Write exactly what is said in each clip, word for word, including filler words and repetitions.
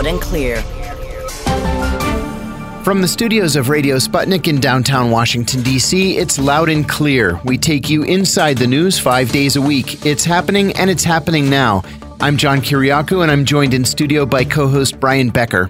loud and clear. From the studios of Radio Sputnik in downtown Washington, D C, it's Loud and Clear. We take you inside the news five days a week. It's happening, and it's happening now. I'm John Kiriakou, and I'm joined in studio by co-host Brian Becker.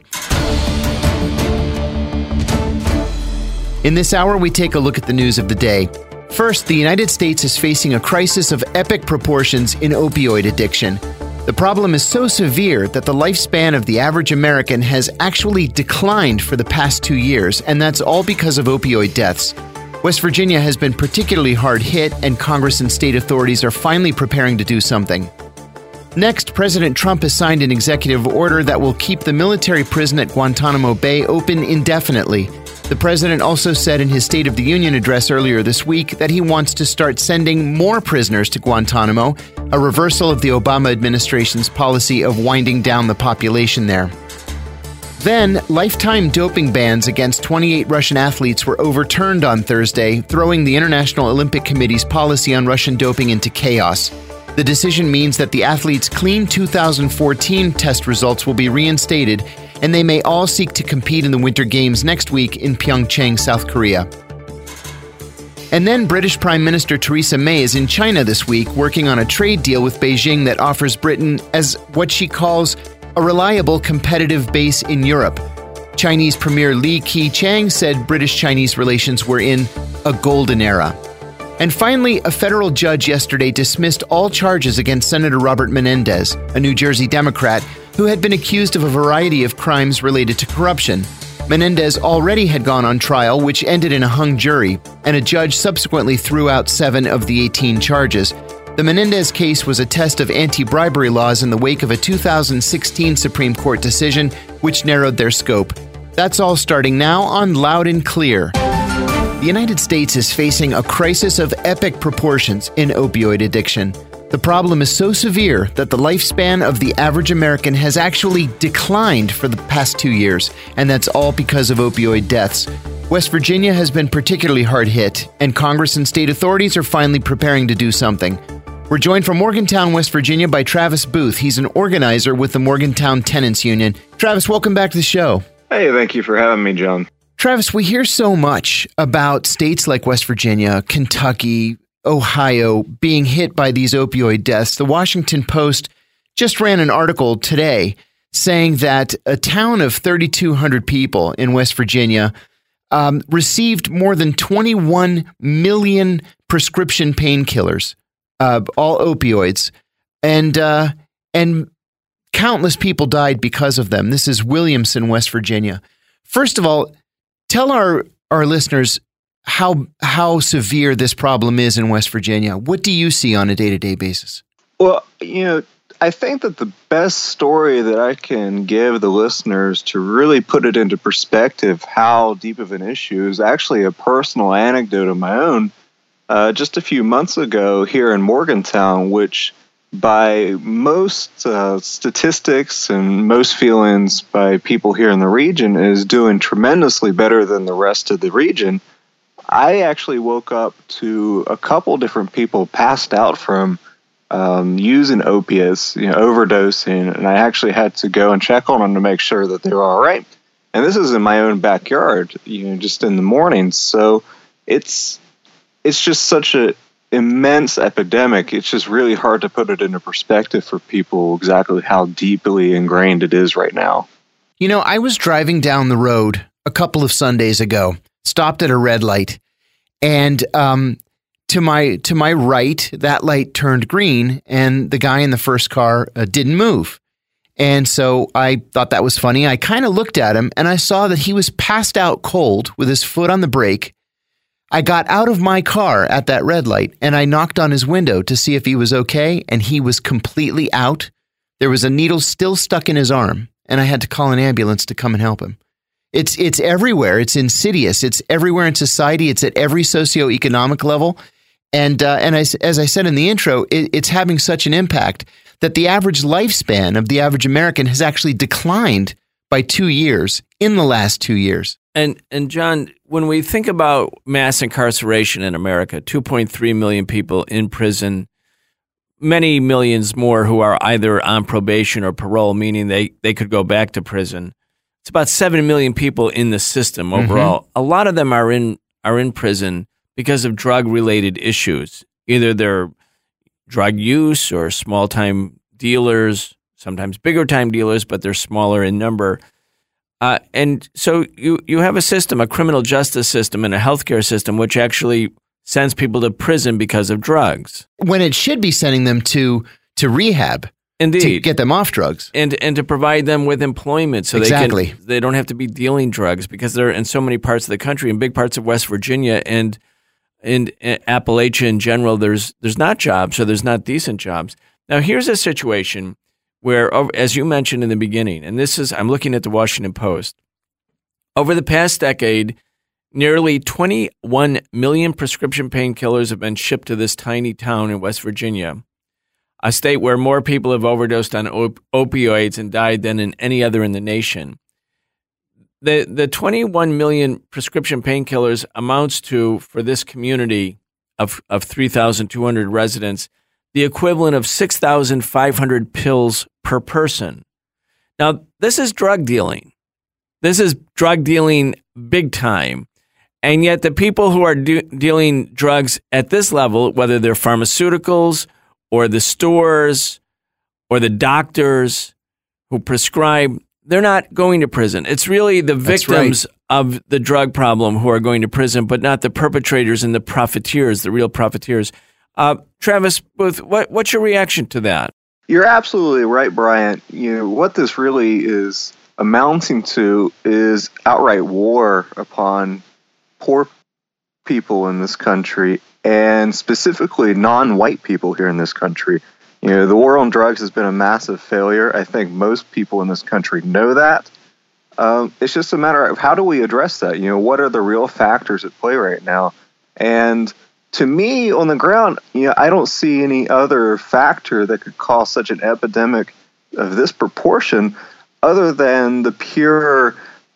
In this hour, we take a look at the news of the day. First, the United States is facing a crisis of epic proportions in opioid addiction. The problem is so severe that the lifespan of the average American has actually declined for the past two years, and that's all because of opioid deaths. West Virginia has been particularly hard hit, and Congress and state authorities are finally preparing to do something. Next, President Trump has signed an executive order that will keep the military prison at Guantanamo Bay open indefinitely. The president also said in his State of the Union address earlier this week that he wants to start sending more prisoners to Guantanamo, a reversal of the Obama administration's policy of winding down the population there. Then, lifetime doping bans against twenty-eight Russian athletes were overturned on Thursday, throwing the International Olympic Committee's policy on Russian doping into chaos. The decision means that the athletes' clean two thousand fourteen test results will be reinstated, and they may all seek to compete in the Winter Games next week in Pyeongchang, South Korea. And then British Prime Minister Theresa May is in China this week working on a trade deal with Beijing that offers Britain as what she calls a reliable competitive base in Europe. Chinese Premier Li Keqiang said British-Chinese relations were in a golden era. And finally, a federal judge yesterday dismissed all charges against Senator Robert Menendez, a New Jersey Democrat, who had been accused of a variety of crimes related to corruption. Menendez already had gone on trial, which ended in a hung jury, and a judge subsequently threw out seven of the eighteen charges. The Menendez case was a test of anti-bribery laws in the wake of a two thousand sixteen Supreme Court decision, which narrowed their scope. That's all starting now on Loud and Clear. The United States is facing a crisis of epic proportions in opioid addiction. The problem is so severe that the lifespan of the average American has actually declined for the past two years, and that's all because of opioid deaths. West Virginia has been particularly hard hit, and Congress and state authorities are finally preparing to do something. We're joined from Morgantown, West Virginia by Travis Booth. He's an organizer with the Morgantown Tenants Union. Travis, welcome back to the show. Hey, thank you for having me, John. Travis, we hear so much about states like West Virginia, Kentucky, Ohio being hit by these opioid deaths. The Washington Post just ran an article today saying that a town of thirty-two hundred people in West Virginia um, received more than twenty-one million prescription painkillers, uh, all opioids, and uh, and countless people died because of them. This is Williamson, West Virginia. First of all, tell our, our listeners how how severe this problem is in West Virginia. What do you see on a day-to-day basis? Well, you know, I think that the best story that I can give the listeners to really put it into perspective how deep of an issue is actually a personal anecdote of my own. Uh, just a few months ago here in Morgantown, which by most uh, statistics and most feelings by people here in the region is doing tremendously better than the rest of the region, I actually woke up to a couple different people passed out from um, using opiates, you know, overdosing, and I actually had to go and check on them to make sure that they were all right. And this is in my own backyard, you know, just in the morning. So it's it's just such an immense epidemic. It's just really hard to put it into perspective for people exactly how deeply ingrained it is right now. You know, I was driving down the road a couple of Sundays ago, stopped at a red light, and um, to my to my right, that light turned green, and the guy in the first car uh, didn't move. And so I thought that was funny. I kind of looked at him, and I saw that he was passed out cold with his foot on the brake. I got out of my car at that red light, and I knocked on his window to see if he was okay, and he was completely out. There was a needle still stuck in his arm, and I had to call an ambulance to come and help him. It's it's everywhere. It's insidious. It's everywhere in society. It's at every socioeconomic level. And uh, and I, as I said in the intro, it, it's having such an impact that the average lifespan of the average American has actually declined by two years in the last two years. And and John, when we think about mass incarceration in America, two point three million people in prison, many millions more who are either on probation or parole, meaning they, they could go back to prison. It's about seven million people in the system overall. Mm-hmm. A lot of them are in are in prison because of drug-related issues. Either they're drug use or small-time dealers, sometimes bigger-time dealers, but they're smaller in number. Uh, and so you, you have a system, a criminal justice system and a healthcare system, which actually sends people to prison because of drugs. When it should be sending them to to rehab. Indeed. To get them off drugs. And and to provide them with employment so exactly. they can they don't have to be dealing drugs, because they're in so many parts of the country, in big parts of West Virginia and in Appalachia in general, there's there's not jobs, so there's not decent jobs. Now here's a situation where, as you mentioned in the beginning, and this is, I'm looking at the Washington Post, over the past decade, nearly twenty-one million prescription painkillers have been shipped to this tiny town in West Virginia, a state where more people have overdosed on op- opioids and died than in any other in the nation. The the twenty-one million prescription painkillers amounts to, for this community of, of three thousand two hundred residents, the equivalent of six thousand five hundred pills per person. Now, this is drug dealing. This is drug dealing big time. And yet the people who are do- dealing drugs at this level, whether they're pharmaceuticals or the stores or the doctors who prescribe, they're not going to prison. It's really the victims right. of the drug problem who are going to prison, but not the perpetrators and the profiteers, the real profiteers. Uh, Travis Booth, what, what's your reaction to that? You're absolutely right, Brian. You know, what this really is amounting to is outright war upon poor people in this country, and specifically non-white people here in this country. You know, the war on drugs has been a massive failure. I think most people in this country know that. Um, it's just a matter of how do we address that? You know, what are the real factors at play right now? And to me, on the ground, you know, I don't see any other factor that could cause such an epidemic of this proportion other than the pure,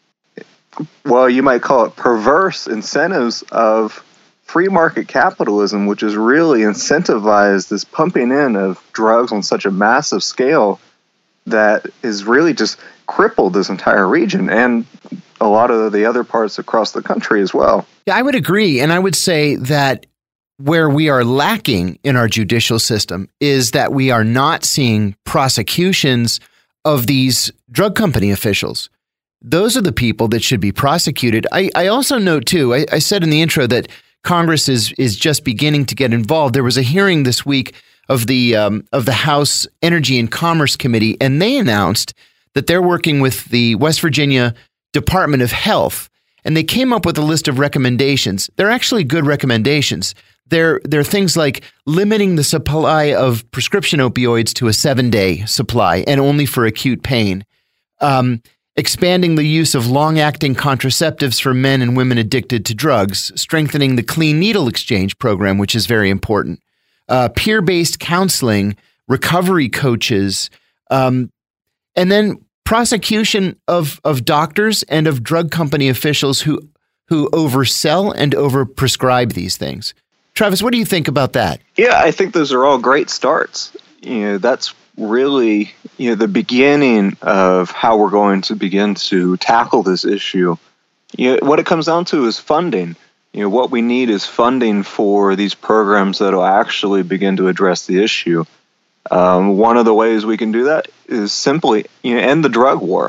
well, you might call it perverse incentives of free market capitalism, which has really incentivized this pumping in of drugs on such a massive scale that is really just crippled this entire region and a lot of the other parts across the country as well. Yeah, I would agree. And I would say that where we are lacking in our judicial system is that we are not seeing prosecutions of these drug company officials. Those are the people that should be prosecuted. I, I also note, too, I, I said in the intro that Congress is is just beginning to get involved. There was a hearing this week of the um, of the House Energy and Commerce Committee, and they announced that they're working with the West Virginia Department of Health, and they came up with a list of recommendations. They're actually good recommendations. They're, they're things like limiting the supply of prescription opioids to a seven-day supply and only for acute pain, um, expanding the use of long-acting contraceptives for men and women addicted to drugs, strengthening the clean needle exchange program, which is very important, uh, peer-based counseling, recovery coaches, um, and then prosecution of, of doctors and of drug company officials who who oversell and overprescribe these things. Travis, what do you think about that? Yeah, I think those are all great starts. You know, that's really, you know, the beginning of how we're going to begin to tackle this issue. You know, what it comes down to is funding. You know, what we need is funding for these programs that will actually begin to address the issue. Um, one of the ways we can do that is simply, you know, end the drug war.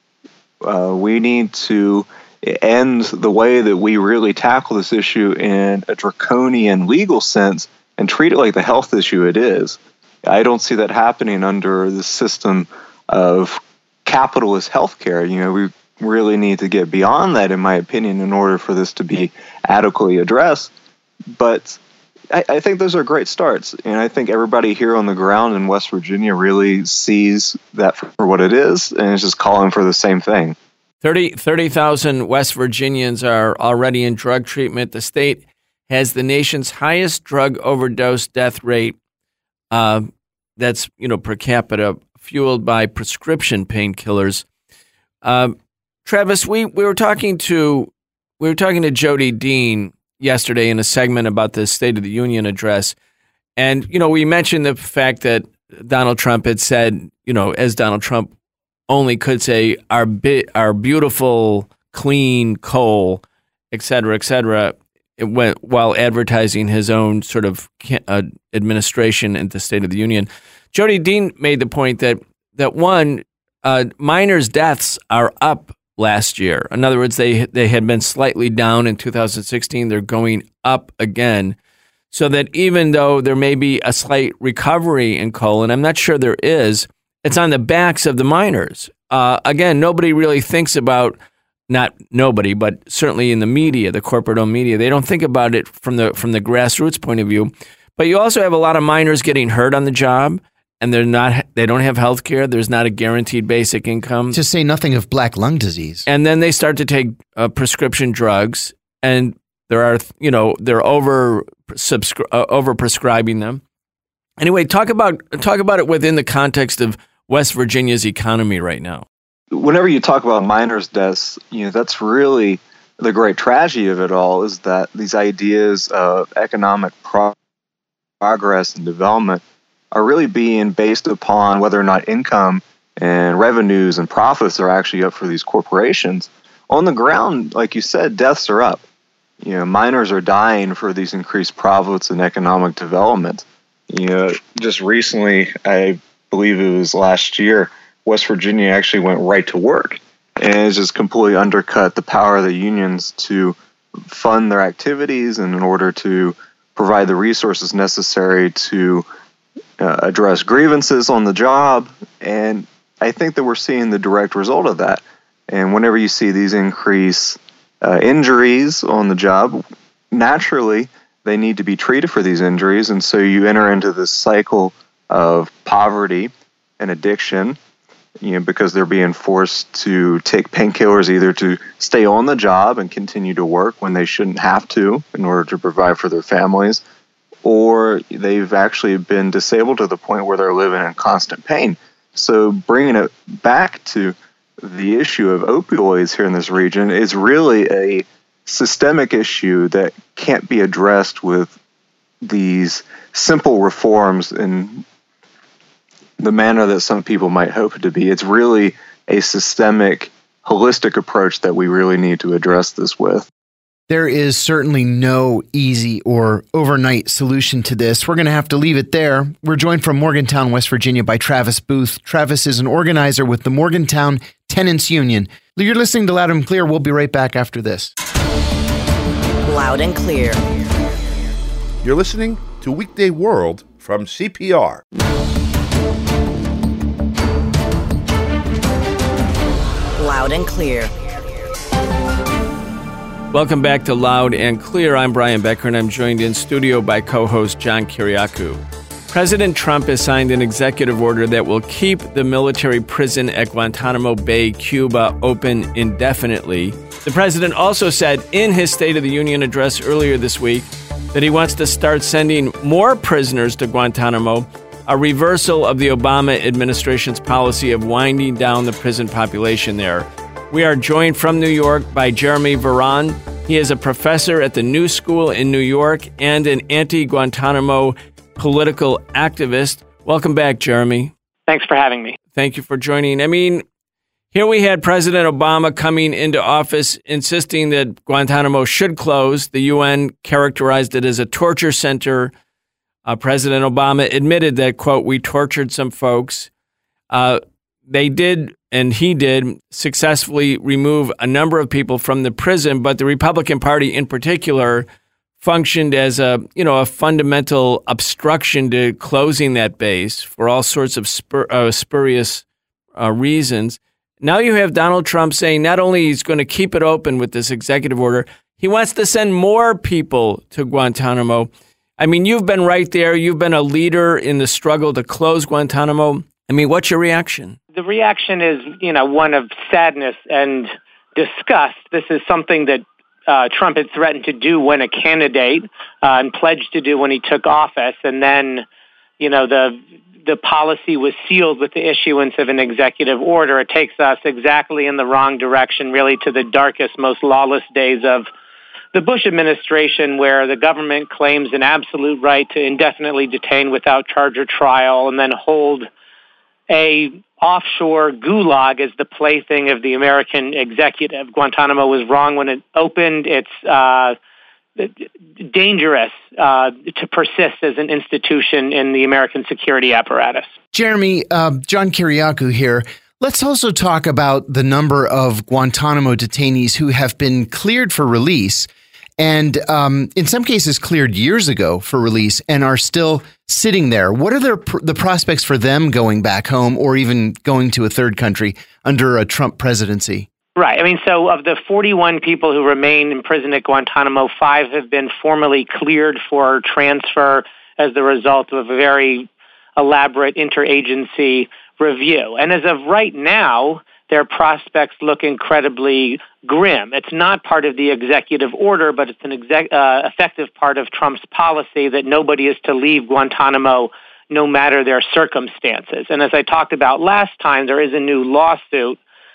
Uh, we need to end the way that we really tackle this issue in a draconian legal sense and treat it like the health issue it is. I don't see that happening under the system of capitalist healthcare. You know, we really need to get beyond that, in my opinion, in order for this to be adequately addressed. But I, I think those are great starts, and I think everybody here on the ground in West Virginia really sees that for what it is and is just calling for the same thing. thirty thousand West Virginians are already in drug treatment. The state has the nation's highest drug overdose death rate. Uh, that's, you know, per capita, fueled by prescription painkillers. Uh, Travis, we, we were talking to we were talking to Jody Dean yesterday in a segment about the State of the Union address, And, you know, we mentioned the fact that Donald Trump had said, you know, as Donald Trump only could say, our bi- our beautiful, clean coal, et cetera, et cetera, it went while advertising his own sort of uh, administration in the State of the Union. Jody Dean made the point that, that one, uh, miners' deaths are up last year. In other words, they they had been slightly down in two thousand sixteen. They're going up again. So that even though there may be a slight recovery in coal, and I'm not sure there is, it's on the backs of the miners. Uh, again, nobody really thinks about, not nobody, but certainly in the media, the corporate-owned media, they don't think about it from the from the grassroots point of view. But you also have a lot of miners getting hurt on the job, and they're not they don't have health care. There's not a guaranteed basic income. To say nothing of black lung disease. And then they start to take uh, prescription drugs, and there are, you know, they're over subscri- uh, over prescribing them. Anyway, talk about talk about it within the context of West Virginia's economy right now. Whenever you talk about miners' deaths, you know, that's really the great tragedy of it all, is that these ideas of economic pro- progress and development are really being based upon whether or not income and revenues and profits are actually up for these corporations. On the ground, like you said, deaths are up. You know, miners are dying for these increased profits and economic development. You know, just recently, I believe it was last year, West Virginia actually went right to work, and it's just completely undercut the power of the unions to fund their activities and in order to provide the resources necessary to uh, address grievances on the job. And I think that we're seeing the direct result of that. And whenever you see these increased uh, injuries on the job, naturally they need to be treated for these injuries. And so you enter into this cycle of poverty and addiction, you know, because they're being forced to take painkillers either to stay on the job and continue to work when they shouldn't have to in order to provide for their families, or they've actually been disabled to the point where they're living in constant pain. So bringing it back to the issue of opioids here in this region is really a systemic issue that can't be addressed with these simple reforms in the manner that some people might hope it to be. It's really a systemic, holistic approach that we really need to address this with. There is certainly no easy or overnight solution to this. We're going to have to leave it there. We're joined from Morgantown, West Virginia by Travis Booth. Travis is an organizer with the Morgantown Tenants Union. You're listening to Loud and Clear. We'll be right back after this. Loud and Clear. You're listening to Weekday World from C P R. Loud and Clear. Welcome back to Loud and Clear. I'm Brian Becker, and I'm joined in studio by co-host John Kiriakou. President Trump has signed an executive order that will keep the military prison at Guantanamo Bay, Cuba, open indefinitely. The president also said in his State of the Union address earlier this week that he wants to start sending more prisoners to Guantanamo, a reversal of the Obama administration's policy of winding down the prison population there. We are joined from New York by Jeremy Varon. He is a professor at the New School in New York and an anti-Guantanamo political activist. Welcome back, Jeremy. Thanks for having me. Thank you for joining. I mean, here we had President Obama coming into office insisting that Guantanamo should close. The U N characterized it as a torture center. Uh, President Obama admitted that, quote, we tortured some folks. Uh, they did, and he did, successfully remove a number of people from the prison, but the Republican Party in particular functioned as a, you know, a fundamental obstruction to closing that base for all sorts of spur, uh, spurious uh, reasons. Now you have Donald Trump saying not only he's going to keep it open with this executive order, he wants to send more people to Guantanamo. I mean, you've been right there. You've been a leader in the struggle to close Guantanamo. I mean, what's your reaction? The reaction is, you know, one of sadness and disgust. This is something that uh, Trump had threatened to do when a candidate uh, and pledged to do when he took office. And then, you know, the the policy was sealed with the issuance of an executive order. It takes us exactly in the wrong direction, really to the darkest, most lawless days of the Bush administration, where the government claims an absolute right to indefinitely detain without charge or trial and then hold a offshore gulag as the plaything of the American executive. Guantanamo was wrong when it opened. It's uh, dangerous uh, to persist as an institution in the American security apparatus. Jeremy, uh, John Kiriakou here. Let's also talk about the number of Guantanamo detainees who have been cleared for release and um, in some cases cleared years ago for release and are still sitting there. What are the, the prospects for them going back home or even going to a third country under a Trump presidency? Right. I mean, so of the forty-one people who remain in prison at Guantanamo, five have been formally cleared for transfer as the result of a very elaborate interagency review. And as of right now, their prospects look incredibly grim. It's not part of the executive order, but it's an exec- uh, effective part of Trump's policy that nobody is to leave Guantanamo no matter their circumstances. And as I talked about last time, there is a new lawsuit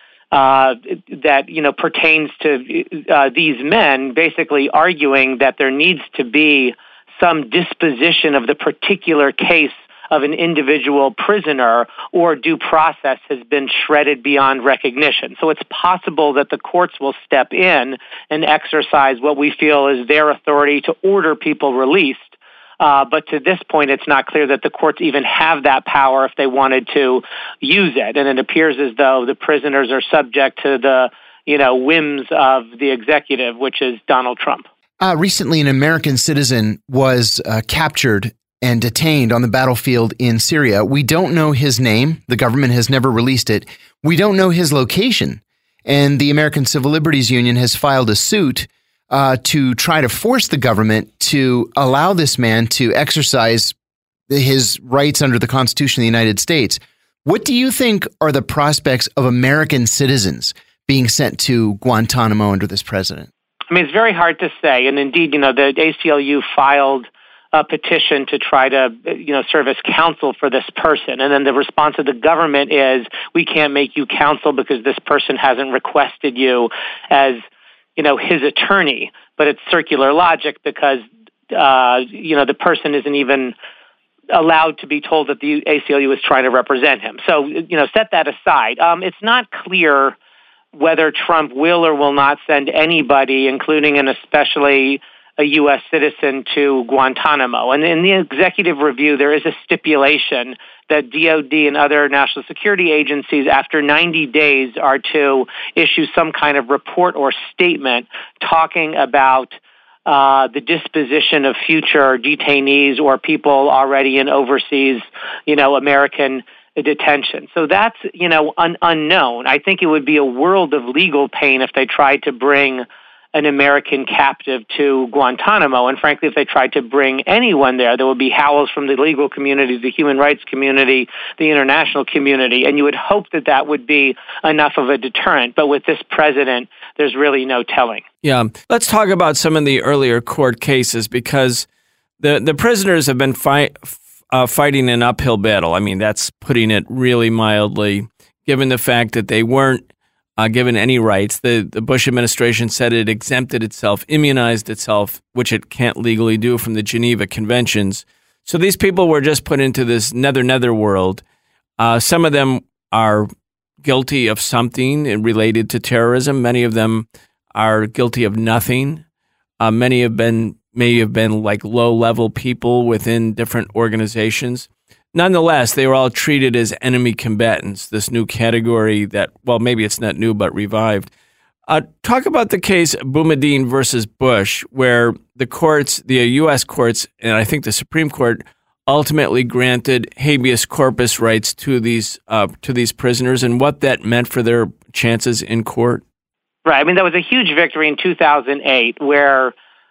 uh, that, you know, pertains to uh, these men basically arguing that there needs to be some disposition of the particular case of an individual prisoner or due process has been shredded beyond recognition. So it's possible that the courts will step in and exercise what we feel is their authority to order people released. Uh, but to this point, it's not clear that the courts even have that power if they wanted to use it. And it appears as though the prisoners are subject to the, you know, whims of the executive, which is Donald Trump. Uh, recently, an American citizen was uh, captured and detained on the battlefield in Syria. We don't know his name. The government has never released it. We don't know his location. And the American Civil Liberties Union has filed a suit uh, to try to force the government to allow this man to exercise his rights under the Constitution of the United States. What do you think are the prospects of American citizens being sent to Guantanamo under this president? I mean, it's very hard to say. And indeed, you know, the A C L U filed a petition to try to, you know, serve as counsel for this person. And then the response of the government is, we can't make you counsel because this person hasn't requested you as, you know, his attorney. But it's circular logic because, uh, you know, the person isn't even allowed to be told that the A C L U is trying to represent him. So, you know, set that aside. Um, it's not clear whether Trump will or will not send anybody, including and especially a U S citizen, to Guantanamo. And in the executive review, there is a stipulation that D O D and other national security agencies, after ninety days, are to issue some kind of report or statement talking about uh, the disposition of future detainees or people already in overseas, you know, American detention. So that's, you know, un- unknown. I think it would be a world of legal pain if they tried to bring an American captive to Guantanamo. And frankly, if they tried to bring anyone there, there would be howls from the legal community, the human rights community, the international community. And you would hope that that would be enough of a deterrent. But with this president, there's really no telling. Yeah. Let's talk about some of the earlier court cases, because the, the prisoners have been fight, uh, fighting an uphill battle. I mean, that's putting it really mildly, given the fact that they weren't Uh, given any rights. The, the Bush administration said it exempted itself, immunized itself, which it can't legally do from the Geneva Conventions. So these people were just put into this nether, nether world. Uh, some of them are guilty of something related to terrorism. Many of them are guilty of nothing. Uh, many have been, may have been like low-level people within different organizations. Nonetheless, they were all treated as enemy combatants, this new category that, well, maybe it's not new, but revived. Uh, talk about the case Boumediene versus Bush, where the courts, the U S courts, and I think the Supreme Court, ultimately granted habeas corpus rights to these uh, to these prisoners, and what that meant for their chances in court. Right. I mean, that was a huge victory in two thousand eight, where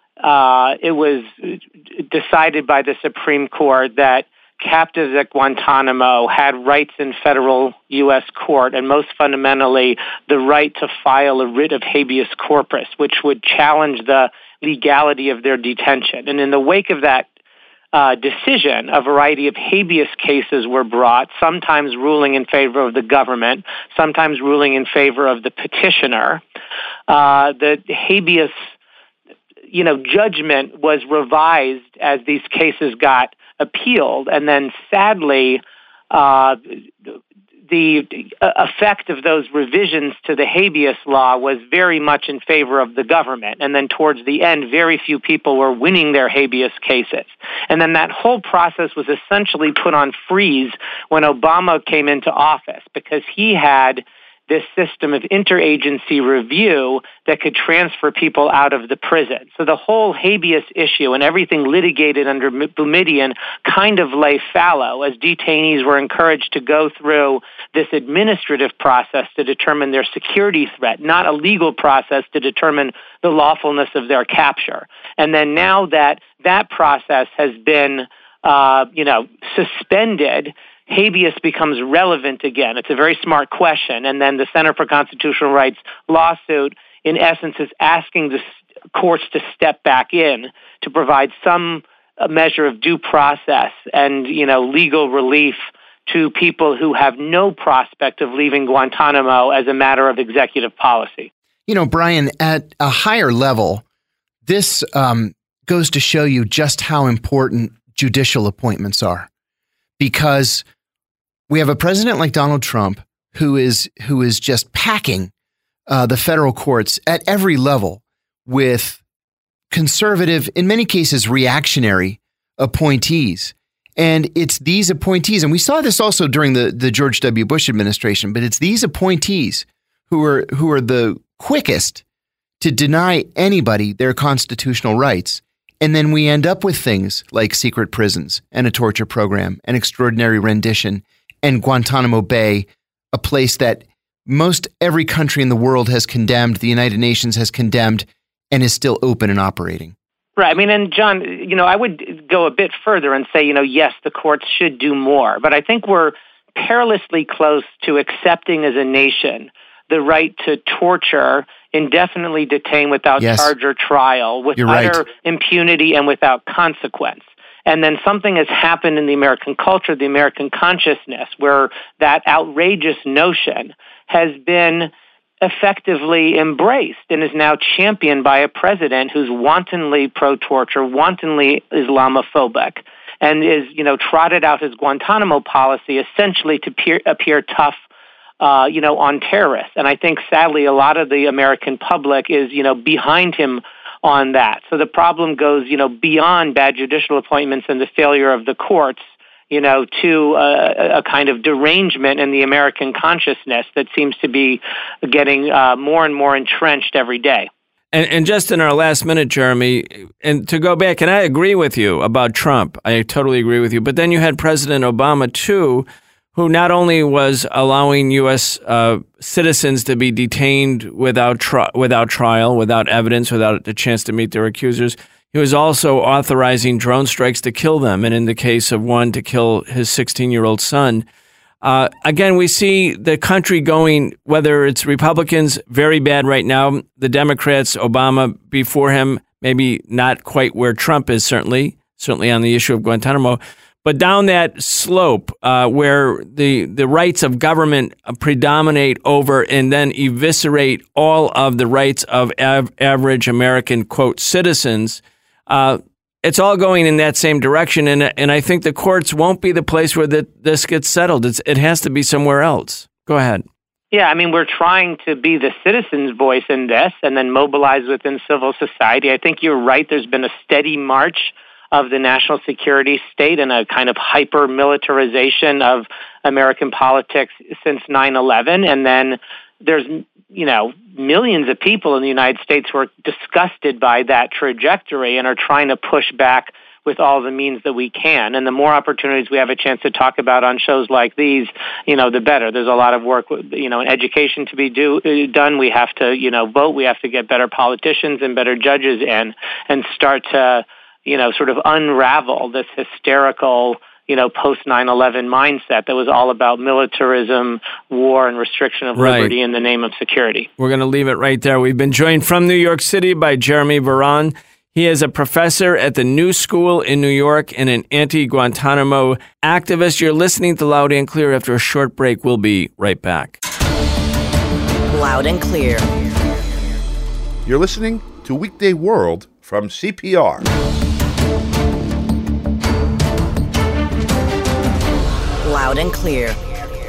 uh, it was decided by the Supreme Court that captives at Guantanamo had rights in federal U S court, and most fundamentally, the right to file a writ of habeas corpus, which would challenge the legality of their detention. And in the wake of that uh, decision, a variety of habeas cases were brought, sometimes ruling in favor of the government, sometimes ruling in favor of the petitioner. Uh, the habeas you know, judgment was revised as these cases got appealed. And then sadly, uh, the effect of those revisions to the habeas law was very much in favor of the government. And then towards the end, very few people were winning their habeas cases. And then that whole process was essentially put on freeze when Obama came into office, because he had this system of interagency review that could transfer people out of the prison. So the whole habeas issue and everything litigated under Boumediene kind of lay fallow as detainees were encouraged to go through this administrative process to determine their security threat, not a legal process to determine the lawfulness of their capture. And then now that that process has been, uh, you know, suspended, habeas becomes relevant again. It's a very smart question. And then the Center for Constitutional Rights lawsuit, in essence, is asking the courts to step back in to provide some measure of due process and, you know, legal relief to people who have no prospect of leaving Guantanamo as a matter of executive policy. You know, Brian, at a higher level, this um, goes to show you just how important judicial appointments are, because we have a president like Donald Trump who is who is just packing uh, the federal courts at every level with conservative, in many cases reactionary appointees. And it's these appointees, and we saw this also during the, the George W. Bush administration, but it's these appointees who are who are the quickest to deny anybody their constitutional rights. And then we end up with things like secret prisons and a torture program and extraordinary rendition and Guantanamo Bay, a place that most every country in the world has condemned, the United Nations has condemned, and is still open and operating. Right. I mean, and John, you know, I would go a bit further and say, you know, yes, the courts should do more. But I think we're perilously close to accepting as a nation the right to torture, indefinitely detain without yes. charge or trial, with You're utter right. impunity and without consequence. And then something has happened in the American culture, the American consciousness, where that outrageous notion has been effectively embraced and is now championed by a president who's wantonly pro-torture, wantonly Islamophobic, and is, you know, trotted out his Guantanamo policy essentially to appear, appear tough, uh, you know, on terrorists. And I think, sadly, a lot of the American public is, you know, behind him on that. So the problem goes, you know, beyond bad judicial appointments and the failure of the courts, you know, to a, a kind of derangement in the American consciousness that seems to be getting uh, more and more entrenched every day. And, and just in our last minute, Jeremy, and to go back, and I agree with you about Trump. I totally agree with you. But then you had President Obama, too, who not only was allowing U S uh, citizens to be detained without tri- without trial, without evidence, without the chance to meet their accusers, he was also authorizing drone strikes to kill them, and in the case of one, to kill his sixteen-year-old son. Uh, again, we see the country going, whether it's Republicans, very bad right now, the Democrats, Obama before him, maybe not quite where Trump is, certainly, certainly on the issue of Guantanamo, but down that slope uh, where the, the rights of government predominate over and then eviscerate all of the rights of av- average American, quote, citizens, uh, it's all going in that same direction. And and I think the courts won't be the place where the, this gets settled. It's, it has to be somewhere else. Go ahead. Yeah, I mean, we're trying to be the citizens' voice in this and then mobilize within civil society. I think you're right. There's been a steady march of the national security state and a kind of hyper-militarization of American politics since nine eleven. And then there's, you know, millions of people in the United States who are disgusted by that trajectory and are trying to push back with all the means that we can. And the more opportunities we have a chance to talk about on shows like these, you know, the better. There's a lot of work, you know, in education to be do, done. We have to, you know, vote. We have to get better politicians and better judges in and start to, you know, sort of unravel this hysterical, you know, post nine eleven mindset that was all about militarism, war, and restriction of right. liberty in the name of security. We're going to leave it right there. We've been joined from New York City by Jeremy Varon. He is a professor at the New School in New York and an anti-Guantanamo activist. You're listening to Loud and Clear. After a short break, we'll be right back. Loud and Clear. You're listening to Weekday World from C P R. Loud and clear.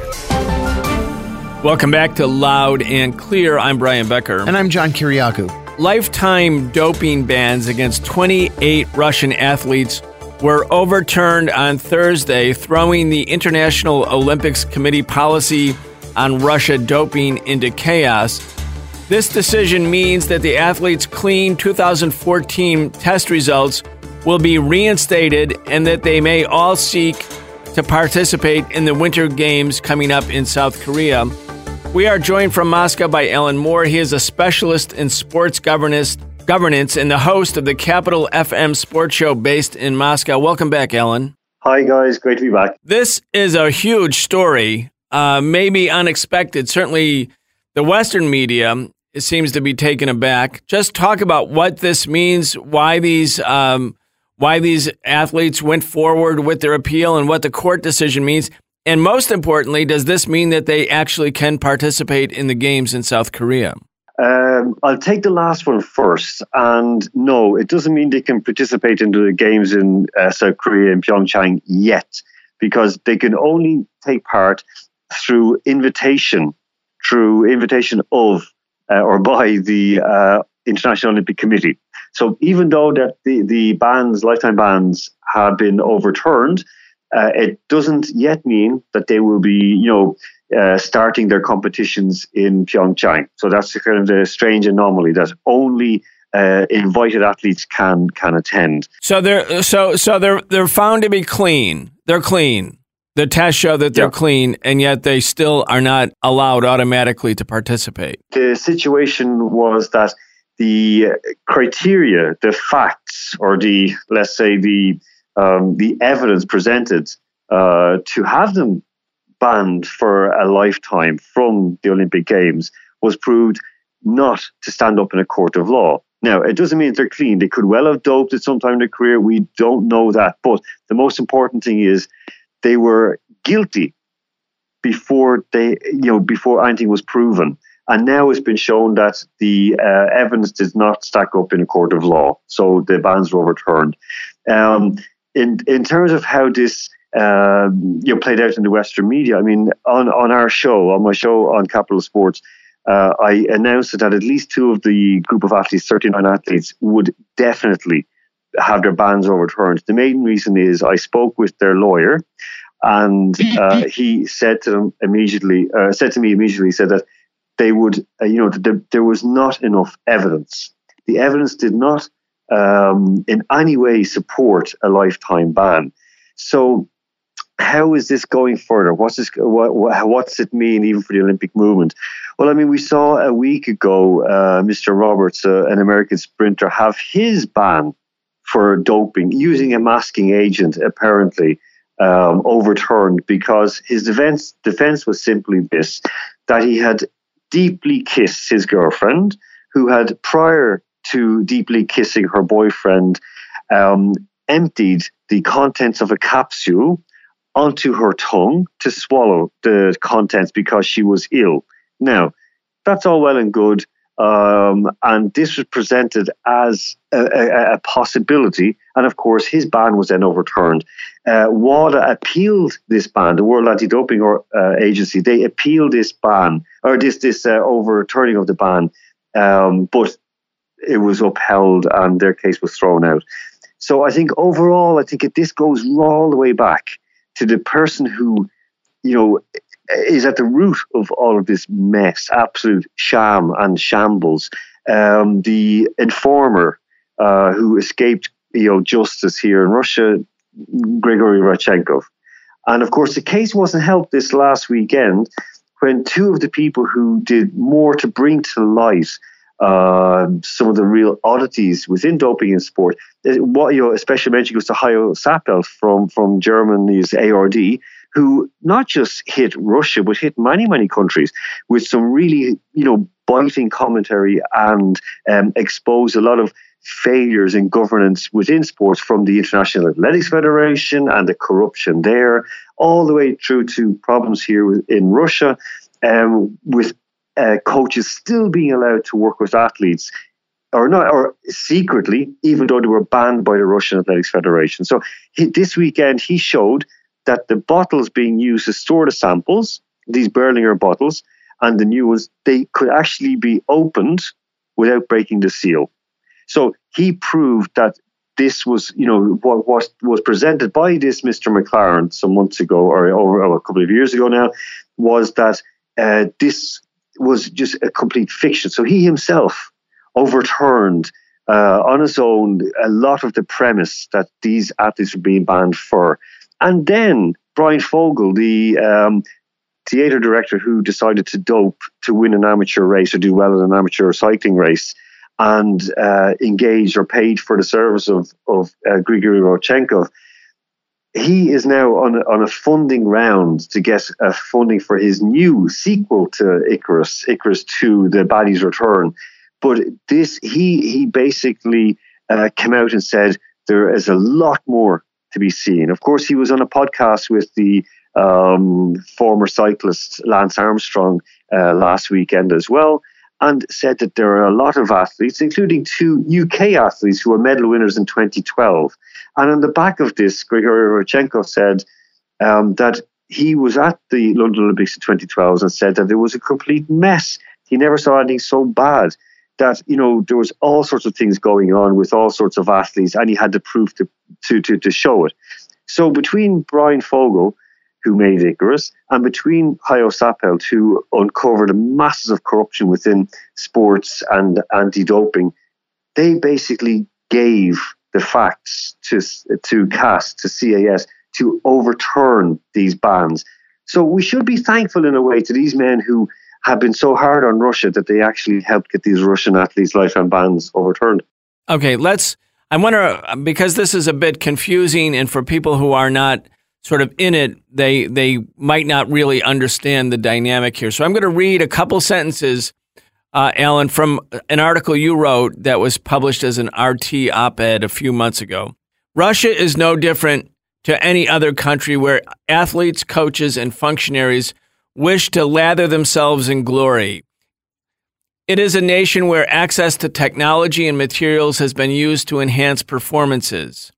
Welcome back to Loud and Clear. I'm Brian Becker. And I'm John Kiriakou. Lifetime doping bans against twenty-eight Russian athletes were overturned on Thursday, throwing the International Olympics Committee policy on Russia doping into chaos. This decision means that the athletes' clean two thousand fourteen test results will be reinstated and that they may all seek to participate in the Winter Games coming up in South Korea. We are joined from Moscow by Alan Moore. He is a specialist in sports governance, governance and the host of the Capital F M Sports Show based in Moscow. Welcome back, Alan. Hi, guys. Great to be back. This is a huge story, uh, maybe unexpected. Certainly the Western media seems to be taken aback. Just talk about what this means, why these um, why these athletes went forward with their appeal and what the court decision means. And most importantly, does this mean that they actually can participate in the games in South Korea? Um, I'll take the last one first. And no, it doesn't mean they can participate in the games in uh, South Korea in Pyeongchang yet, because they can only take part through invitation, through invitation of uh, or by the uh, International Olympic Committee. So even though that the, the bans, lifetime bans, have been overturned, Uh, it doesn't yet mean that they will be, you know, uh, starting their competitions in Pyeongchang. So that's the kind of the strange anomaly that only uh, invited athletes can can attend. So they're so so they're they're found to be clean. They're clean. The tests show that they're yeah. clean, and yet they still are not allowed automatically to participate. The situation was that the criteria, the facts, or the let's say the Um, the evidence presented uh, to have them banned for a lifetime from the Olympic Games was proved not to stand up in a court of law. Now, it doesn't mean they're clean. They could well have doped at some time in their career. We don't know that. But the most important thing is they were guilty before they, you know, before anything was proven. And now it's been shown that the uh, evidence did not stack up in a court of law. So the bans were overturned. Um, In in terms of how this uh, you know, played out in the Western media, I mean, on, on our show, on my show on Capital Sports, uh, I announced that at least two of the group of athletes, thirty-nine athletes, would definitely have their bans overturned. The main reason is I spoke with their lawyer, and uh, he said to them immediately, uh, said to me immediately, said that they would, uh, you know, that there was not enough evidence. The evidence did not Um, in any way support a lifetime ban. So how is this going further? What's this? What, what's it mean even for the Olympic movement? Well, I mean, we saw a week ago uh, Mister Roberts, uh, an American sprinter, have his ban for doping using a masking agent apparently um, overturned because his defense defense was simply this: that he had deeply kissed his girlfriend, who had prior to deeply kissing her boyfriend, um, emptied the contents of a capsule onto her tongue to swallow the contents because she was ill. Now, that's all well and good, um, and this was presented as a, a, a possibility, and of course his ban was then overturned. Uh, WADA appealed this ban, the World Anti-Doping or, uh, Agency, they appealed this ban, or this, this uh, overturning of the ban, um, but it was upheld and their case was thrown out. So I think overall, I think it, this goes all the way back to the person who, you know, is at the root of all of this mess, absolute sham and shambles. Um, the informer uh, who escaped, you know, justice here in Russia, Grigory Rodchenkov. And of course, the case wasn't helped this last weekend when two of the people who did more to bring to light Uh, some of the real oddities within doping in sport. What, you know, a special mention goes to Hajo Sappelt from, from Germany's A R D, who not just hit Russia, but hit many, many countries with some really, you know, biting commentary and um, exposed a lot of failures in governance within sports, from the International Athletics Federation and the corruption there, all the way through to problems here in Russia um, with Uh, coaches still being allowed to work with athletes or not, or secretly, even though they were banned by the Russian Athletics Federation. So he, this weekend, he showed that the bottles being used to store the samples, these Berlinger bottles, and the new ones, they could actually be opened without breaking the seal. So he proved that this was, you know, what, what was presented by this Mister McLaren some months ago, or over a couple of years ago now, was that uh, this was just a complete fiction. So he himself overturned uh, on his own a lot of the premise that these athletes were being banned for. And then Brian Fogel, the um, theatre director who decided to dope to win an amateur race or do well in an amateur cycling race, and uh, engaged or paid for the service of, of uh, Grigory Rodchenkov, he is now on a, on a funding round to get uh, funding for his new sequel to Icarus, Icarus two, The Baddie's Return. But this, he he basically uh, came out and said there is a lot more to be seen. Of course, he was on a podcast with the um, former cyclist Lance Armstrong uh, last weekend as well, and said that there are a lot of athletes, including two U K athletes who were medal winners in twenty twelve. And on the back of this, Grigory Rodchenkov said um, that he was at the London Olympics in twenty twelve and said that there was a complete mess. He never saw anything so bad, that, you know, there was all sorts of things going on with all sorts of athletes, and he had the proof to, to, to, to show it. So between Brian Fogel, who made Icarus, and between Hajo Sappelt, who uncovered masses of corruption within sports and anti-doping, they basically gave the facts to to C A S, to C A S, to overturn these bans. So we should be thankful in a way to these men who have been so hard on Russia that they actually helped get these Russian athletes' lifetime bans overturned. Okay, let's, I wonder, because this is a bit confusing, and for people who are not sort of in it, they they might not really understand the dynamic here. So I'm going to read a couple sentences, uh, Alan, from an article you wrote that was published as an R T op-ed a few months ago. Russia is no different to any other country where athletes, coaches, and functionaries wish to lather themselves in glory. It is a nation where access to technology and materials has been used to enhance performances.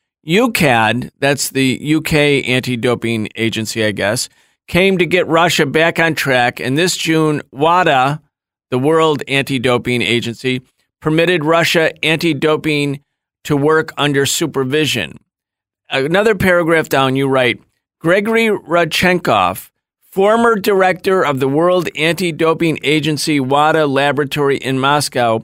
U C A D, that's the U K anti-doping agency, I guess, came to get Russia back on track, and this June, WADA, the World Anti-Doping Agency, permitted Russia anti-doping to work under supervision. Another paragraph down, you write, Grigory Rodchenkov, former director of the World Anti-Doping Agency WADA laboratory in Moscow,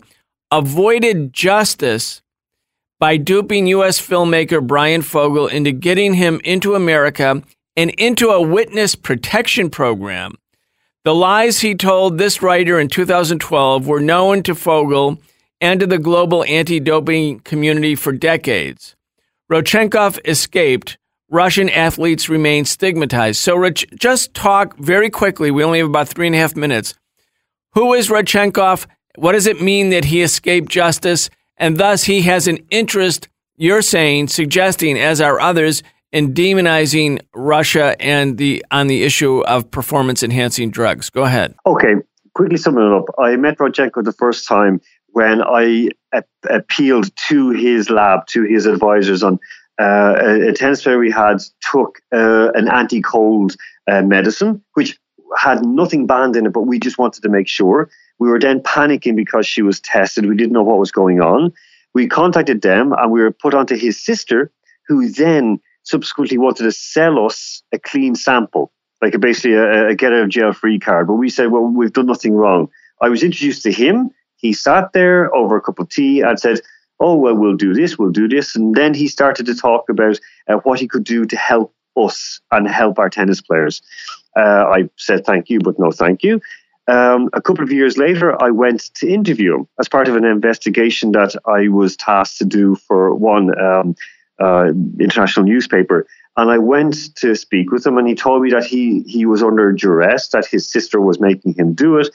avoided justice by duping U S filmmaker Brian Fogel into getting him into America and into a witness protection program. The lies he told this writer in two thousand twelve were known to Fogel and to the global anti-doping community for decades. Rodchenkov escaped. Russian athletes remain stigmatized. So, Rich, just talk very quickly. We only have about three and a half minutes. Who is Rodchenkov? What does it mean that he escaped justice? And thus he has an interest, you're saying, suggesting, as are others, in demonizing Russia and the on the issue of performance-enhancing drugs. Go ahead. Okay, quickly summing it up. I met Rodchenkov the first time when I a- appealed to his lab, to his advisors on uh, a, a tennis player we had took uh, an anti-cold uh, medicine, which had nothing banned in it, but we just wanted to make sure. We were then panicking because she was tested. We didn't know what was going on. We contacted them and we were put onto his sister, who then subsequently wanted to sell us a clean sample, like a, basically a, a get out of jail free card. But we said, well, we've done nothing wrong. I was introduced to him. He sat there over a cup of tea and said, oh, well, we'll do this, we'll do this. And then he started to talk about uh, what he could do to help us and help our tennis players. Uh, I said, thank you, but no thank you. Um, a couple of years later, I went to interview him as part of an investigation that I was tasked to do for one um, uh, international newspaper. And I went to speak with him, and he told me that he, he was under duress, that his sister was making him do it,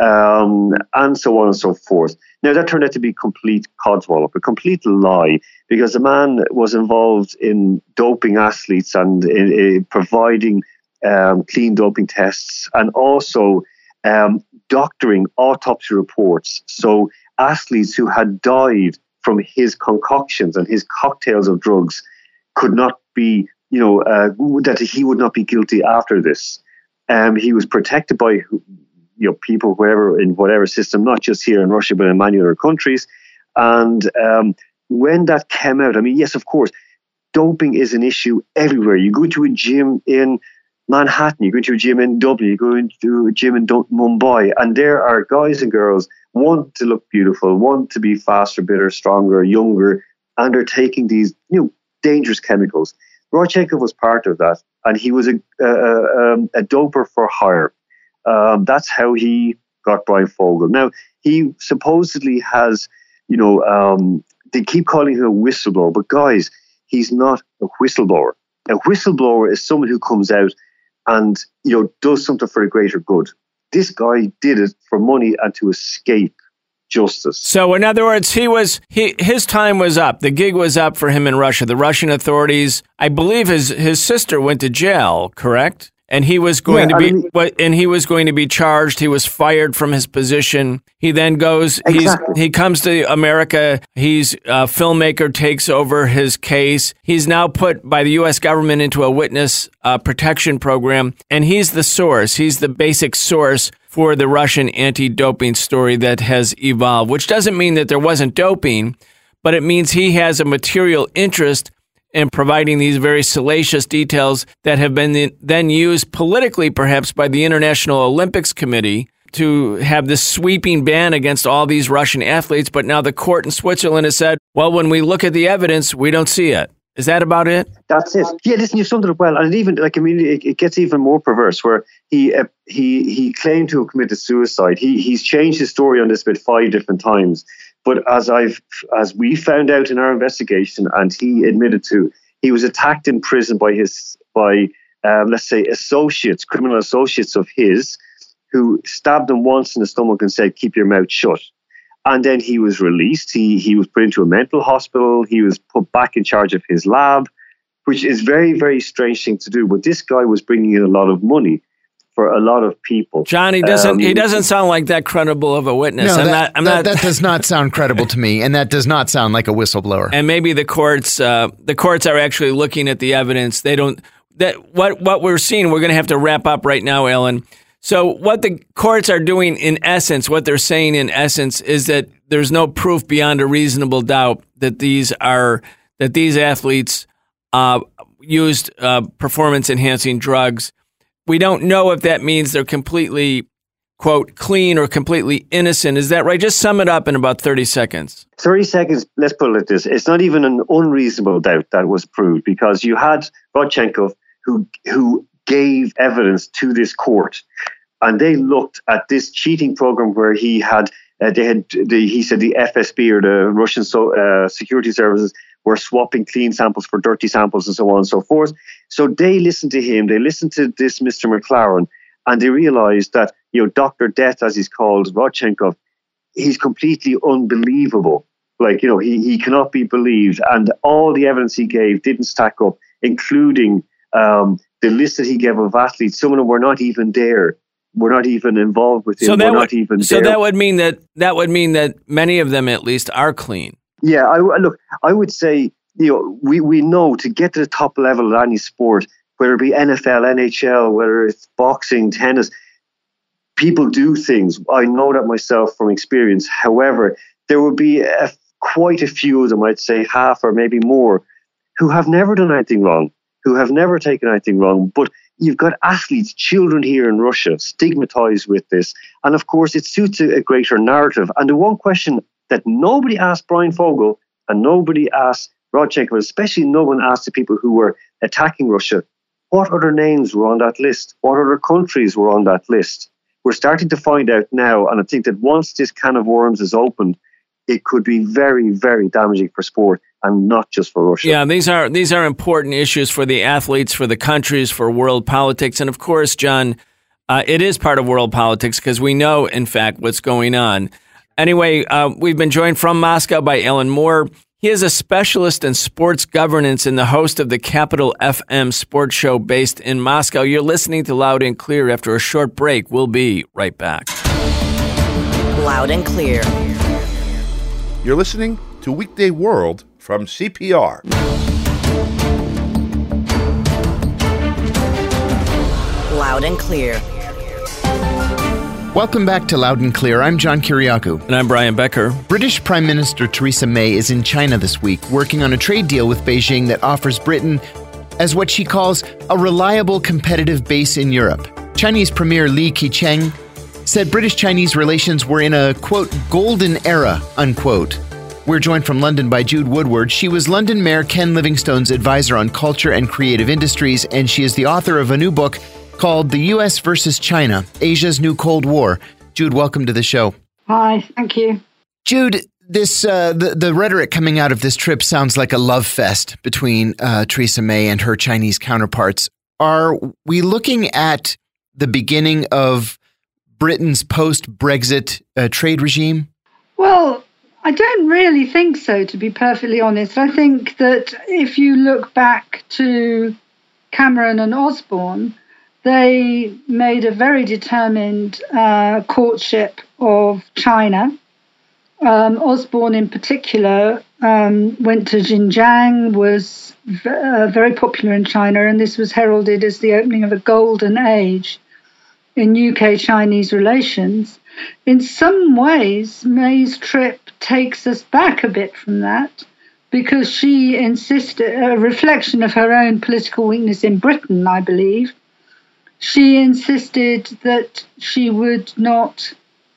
um, and so on and so forth. Now, that turned out to be complete codswallop, a complete lie, because the man was involved in doping athletes and in, in providing um, clean doping tests, and also Um, doctoring autopsy reports. So athletes who had died from his concoctions and his cocktails of drugs could not be, you know, uh, that he would not be guilty after this. Um, he was protected by, you know, people wherever in whatever system, not just here in Russia, but in many other countries. And um, when that came out, I mean, yes, of course, doping is an issue everywhere. You go to a gym in Manhattan, you go to a gym in Dublin, you go into a gym in Mumbai, and there are guys and girls want to look beautiful, want to be faster, better, stronger, younger, and they're taking these, you know, dangerous chemicals. Rodchenkov was part of that, and he was a a, um, a doper for hire. Um, that's how he got Brian Fogel. Now, he supposedly has, you know, um, they keep calling him a whistleblower, but guys, he's not a whistleblower. A whistleblower is someone who comes out and, you know, does something for a greater good. This guy did it for money and to escape justice. So, in other words, he was he his time was up. The gig was up for him in Russia. The Russian authorities, I believe, his his sister went to jail, correct? And he was going yeah, to be, I mean, and he was going to be charged. He was fired from his position. He then goes. Exactly. He's he comes to America. He's a filmmaker, takes over his case. He's now put by the U S government into a witness uh, protection program, and he's the source. He's the basic source for the Russian anti-doping story that has evolved. Which doesn't mean that there wasn't doping, but it means he has a material interest and providing these very salacious details that have been then used politically, perhaps, by the International Olympics Committee to have this sweeping ban against all these Russian athletes. But now the court in Switzerland has said, well, when we look at the evidence, we don't see it. Is that about it? That's it. Yeah, listen, you summed it up well. And it even, like, I mean, it, it gets even more perverse where he uh, he he claimed to have committed suicide. He He's changed his story on this bit five different times. But as I've, as we found out in our investigation, and he admitted to, he was attacked in prison by his, by um, let's say, associates, criminal associates of his, who stabbed him once in the stomach and said, "Keep your mouth shut." And then he was released. He he was put into a mental hospital. He was put back in charge of his lab, which is very, very strange thing to do. But this guy was bringing in a lot of money for a lot of people. John, he doesn't. Um, he doesn't sound like that credible of a witness. No, I'm that, not. I'm that, not. that does not sound credible to me, and that does not sound like a whistleblower. And maybe the courts. Uh, the courts are actually looking at the evidence. They don't. That what what we're seeing. We're going to have to wrap up right now, Ellen. So what the courts are doing, in essence, what they're saying in essence, is that there's no proof beyond a reasonable doubt that these are that these athletes uh, used uh, performance-enhancing drugs. We don't know if that means they're completely, quote, clean or completely innocent. Is that right? Just sum it up in about thirty seconds. thirty seconds, let's put it like this. It's not even an unreasonable doubt that was proved, because you had Rodchenkov who who gave evidence to this court, and they looked at this cheating program where he had, uh, they had, the, he said the F S B or the Russian so, uh, security services were swapping clean samples for dirty samples and so on and so forth. So they listened to him, they listened to this Mister McLaren, and they realized that, you know, Doctor Death, as he's called, Rodchenkov, he's completely unbelievable. Like, you know, he, he cannot be believed. And all the evidence he gave didn't stack up, including um, the list that he gave of athletes. Some of them were not even there. Were not even involved with him. So that were would, not even so there. that would mean that that would mean that many of them, at least, are clean. Yeah, I, look, I would say, you know, we, we know to get to the top level of any sport, whether it be N F L, N H L, whether it's boxing, tennis, people do things. I know that myself from experience. However, there would be a, quite a few of them, I'd say half or maybe more, who have never done anything wrong, who have never taken anything wrong. But you've got athletes, children here in Russia, stigmatized with this. And of course, it suits a, a greater narrative. And the one question that nobody asked Brian Fogel and nobody asked Rodchenkov, especially no one asked the people who were attacking Russia, what other names were on that list? What other countries were on that list? We're starting to find out now, and I think that once this can of worms is opened, it could be very, very damaging for sport, and not just for Russia. Yeah, these are these are important issues for the athletes, for the countries, for world politics. And of course, John, uh, it is part of world politics because we know, in fact, what's going on. Anyway, uh, we've been joined from Moscow by Alan Moore. He is a specialist in sports governance and the host of the Capital F M sports show based in Moscow. You're listening to Loud and Clear. After a short break, we'll be right back. Loud and Clear. You're listening to Weekday World from C P R. Loud and clear. Welcome back to Loud and Clear. I'm John Kiriakou. And I'm Brian Becker. British Prime Minister Theresa May is in China this week, working on a trade deal with Beijing that offers Britain as what she calls a reliable competitive base in Europe. Chinese Premier Li Keqiang said British-Chinese relations were in a, quote, golden era, unquote. We're joined from London by Jude Woodward. She was London Mayor Ken Livingstone's advisor on culture and creative industries, and she is the author of a new book called The U S versus China, Asia's New Cold War. Jude, welcome to the show. Hi, thank you. Jude, this uh, the, the rhetoric coming out of this trip sounds like a love fest between uh, Theresa May and her Chinese counterparts. Are we looking at the beginning of Britain's post-Brexit uh, trade regime? Well, I don't really think so, to be perfectly honest. I think that if you look back to Cameron and Osborne, they made a very determined uh, courtship of China. Um, Osborne, in particular, um, went to Xinjiang, was v- uh, very popular in China, and this was heralded as the opening of a golden age in U K-Chinese relations. In some ways, May's trip takes us back a bit from that, because she insisted, a reflection of her own political weakness in Britain, I believe. She insisted that she would not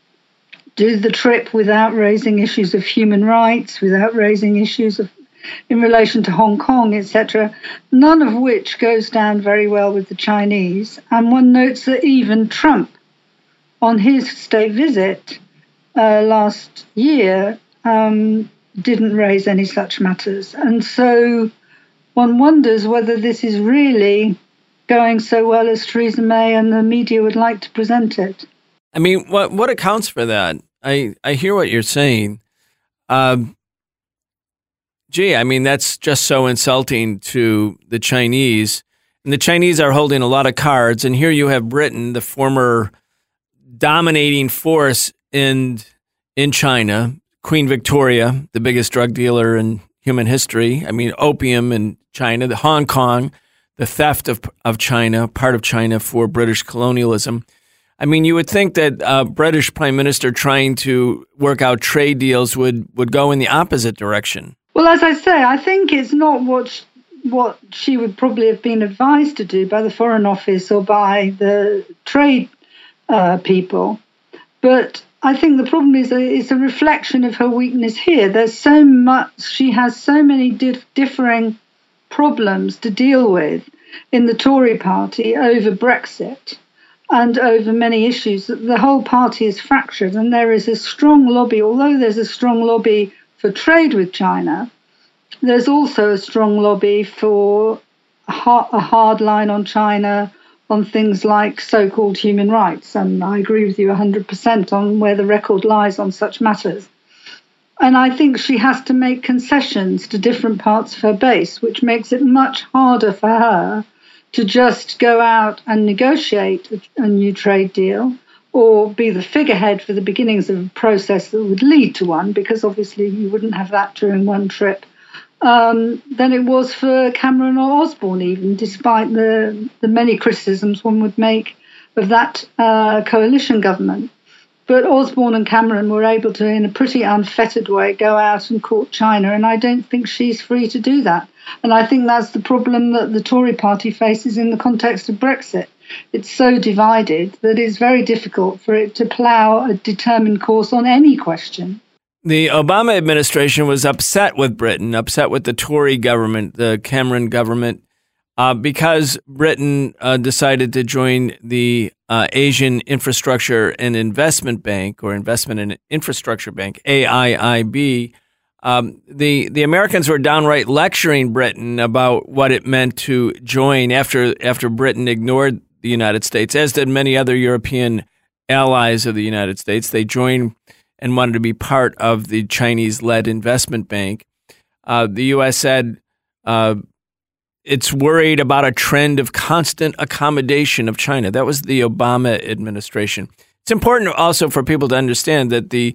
do the trip without raising issues of human rights, without raising issues of in relation to Hong Kong, et cetera, none of which goes down very well with the Chinese. And one notes that even Trump, on his state visit uh, last year, um, didn't raise any such matters. And so one wonders whether this is really going so well as Theresa May and the media would like to present it. I mean, what what accounts for that? I, I hear what you're saying. Um, gee, I mean, that's just so insulting to the Chinese. And the Chinese are holding a lot of cards. And here you have Britain, the former dominating force in in China, Queen Victoria, the biggest drug dealer in human history. I mean, opium in China, the Hong Kong, the theft of of China, part of China for British colonialism. I mean, you would think that a British Prime Minister trying to work out trade deals would, would go in the opposite direction. Well, as I say, I think it's not what she, what she would probably have been advised to do by the Foreign Office or by the trade uh, people. But I think the problem is a, it's a reflection of her weakness here. There's so much, she has so many dif- differing problems to deal with in the Tory party over Brexit and over many issues that the whole party is fractured, and there is a strong lobby. Although there's a strong lobby for trade with China, there's also a strong lobby for a hard, a hard line on China on things like so-called human rights. And I agree with you one hundred percent on where the record lies on such matters. And I think she has to make concessions to different parts of her base, which makes it much harder for her to just go out and negotiate a new trade deal or be the figurehead for the beginnings of a process that would lead to one, because obviously you wouldn't have that during one trip, um, than it was for Cameron or Osborne even, despite the, the many criticisms one would make of that uh, coalition government. But Osborne and Cameron were able to, in a pretty unfettered way, go out and court China, and I don't think she's free to do that. And I think that's the problem that the Tory party faces in the context of Brexit. It's so divided that it's very difficult for it to plough a determined course on any question. The Obama administration was upset with Britain, upset with the Tory government, the Cameron government, uh, because Britain uh, decided to join the uh, Asian Infrastructure and Investment Bank, or Investment and Infrastructure Bank, A I I B. Um, the the Americans were downright lecturing Britain about what it meant to join after after Britain ignored the United States, as did many other European allies of the United States. They joined and wanted to be part of the Chinese-led investment bank. Uh, the U S said uh, it's worried about a trend of constant accommodation of China. That was the Obama administration. It's important also for people to understand that the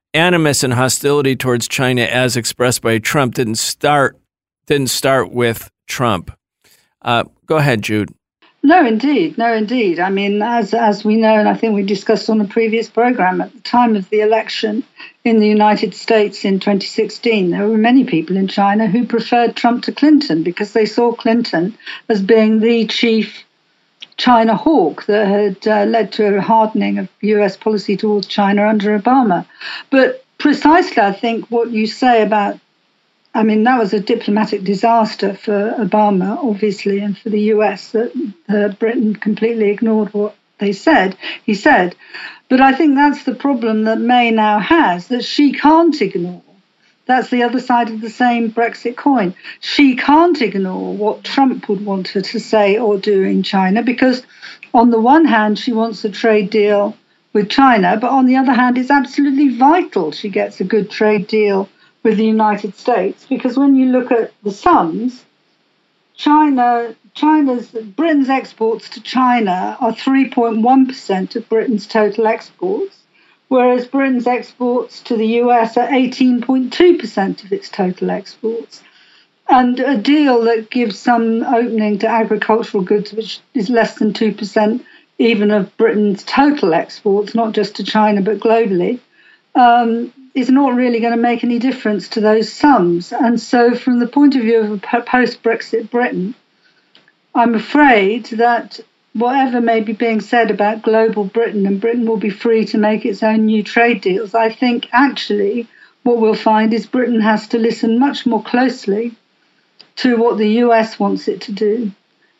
animus and hostility towards China, as expressed by Trump, didn't start didn't start with Trump. Uh, go ahead, Jude. No, indeed. No, indeed. I mean, as as we know, and I think we discussed on a previous program, at the time of the election in the United States in twenty sixteen, there were many people in China who preferred Trump to Clinton because they saw Clinton as being the chief China hawk that had uh, led to a hardening of U S policy towards China under Obama. But precisely, I think, what you say about, I mean, that was a diplomatic disaster for Obama, obviously, and for the U S, that uh, Britain completely ignored what they said, he said. But I think that's the problem that May now has, that she can't ignore. That's the other side of the same Brexit coin. She can't ignore what Trump would want her to say or do in China, because on the one hand, she wants a trade deal with China, but on the other hand, it's absolutely vital she gets a good trade deal with the United States, because when you look at the sums, China, China's Britain's exports to China are three point one percent of Britain's total exports, whereas Britain's exports to the U S are eighteen point two percent of its total exports. And a deal that gives some opening to agricultural goods, which is less than two percent even of Britain's total exports, not just to China but globally, um, is not really going to make any difference to those sums. And so from the point of view of a post-Brexit Britain, I'm afraid that whatever may be being said about global Britain, and Britain will be free to make its own new trade deals, I think actually what we'll find is Britain has to listen much more closely to what the U S wants it to do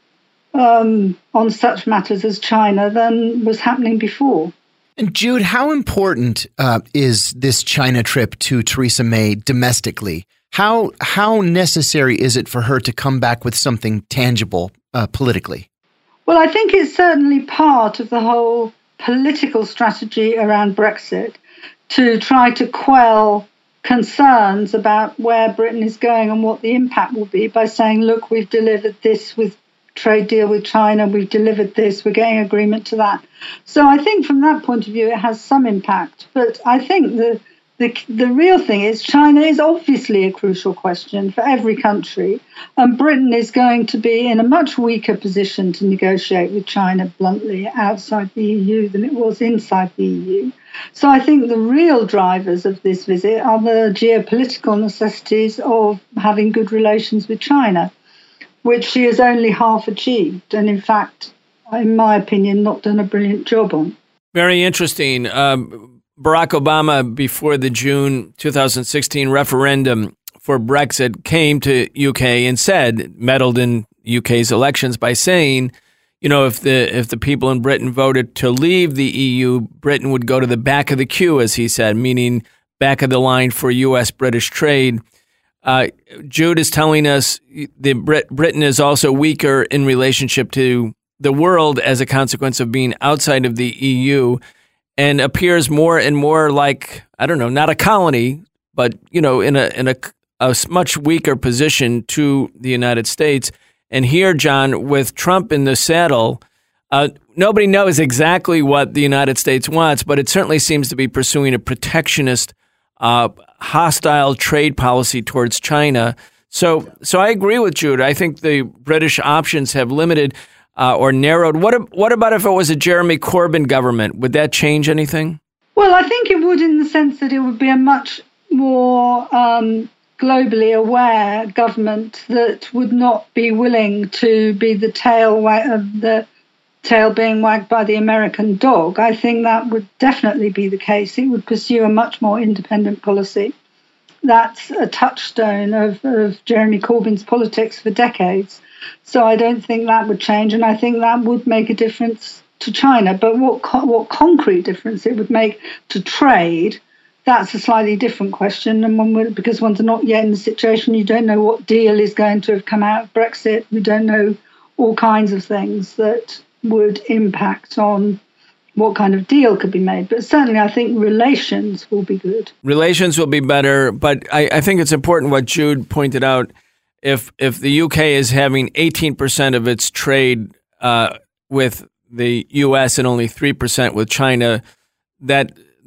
um, on such matters as China than was happening before. And Jude, how important uh, is this China trip to Theresa May domestically? How how necessary is it for her to come back with something tangible uh, politically? Well, I think it's certainly part of the whole political strategy around Brexit to try to quell concerns about where Britain is going and what the impact will be by saying, look, we've delivered this with trade deal with China, we've delivered this, we're getting agreement to that. So I think from that point of view, it has some impact. But I think the The, the real thing is China is obviously a crucial question for every country, and Britain is going to be in a much weaker position to negotiate with China bluntly outside the E U than it was inside the E U. So I think the real drivers of this visit are the geopolitical necessities of having good relations with China, which she has only half achieved, and in fact, in my opinion, not done a brilliant job on. Very interesting. Um, Barack Obama, before the June twenty sixteen referendum for Brexit, came to U K and said, meddled in U K's elections by saying, you know, if the if the people in Britain voted to leave the E U, Britain would go to the back of the queue, as he said, meaning back of the line for U S British trade. Uh, Jude is telling us that Brit- Britain is also weaker in relationship to the world as a consequence of being outside of the E U, and appears more and more like, I don't know, not a colony, but, you know, in a in a, a much weaker position to the United States. And here, John, with Trump in the saddle, uh, nobody knows exactly what the United States wants, but it certainly seems to be pursuing a protectionist, uh, hostile trade policy towards China. So, so I agree with Jude. I think the British options have limited Uh, or narrowed. What What about if it was a Jeremy Corbyn government? Would that change anything? Well, I think it would, in the sense that it would be a much more um, globally aware government that would not be willing to be the tail wa- of the tail being wagged by the American dog. I think that would definitely be the case. It would pursue a much more independent policy. That's a touchstone of, of Jeremy Corbyn's politics for decades. So I don't think that would change, and I think that would make a difference to China. But what co- what concrete difference it would make to trade, that's a slightly different question. And when we're, because one's not yet in the situation, you don't know what deal is going to have come out of Brexit. We don't know all kinds of things that would impact on what kind of deal could be made. But certainly I think relations will be good. Relations will be better, but I, I think it's important what Jude pointed out. If if the U K is having eighteen percent of its trade uh, with the U S and only three percent with China, that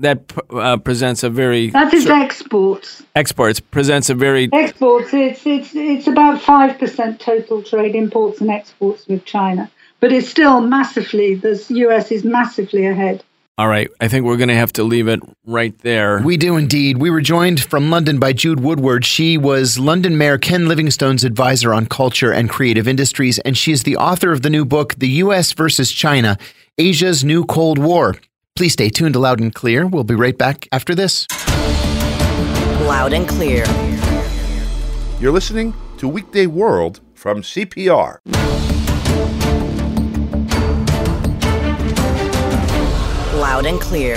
that uh, presents a very that is so, exports. Exports presents a very exports. It's it's it's about five percent total trade, imports and exports with China, but it's still massively. The U S is massively ahead. All right, I think we're going to have to leave it right there. We do indeed. We were joined from London by Jude Woodward. She was London Mayor Ken Livingstone's advisor on culture and creative industries, and she is the author of the new book, The U S versus China, Asia's New Cold War. Please stay tuned to Loud and Clear. We'll be right back after this. Loud and Clear. You're listening to Weekday World from C P R. Loud and Clear.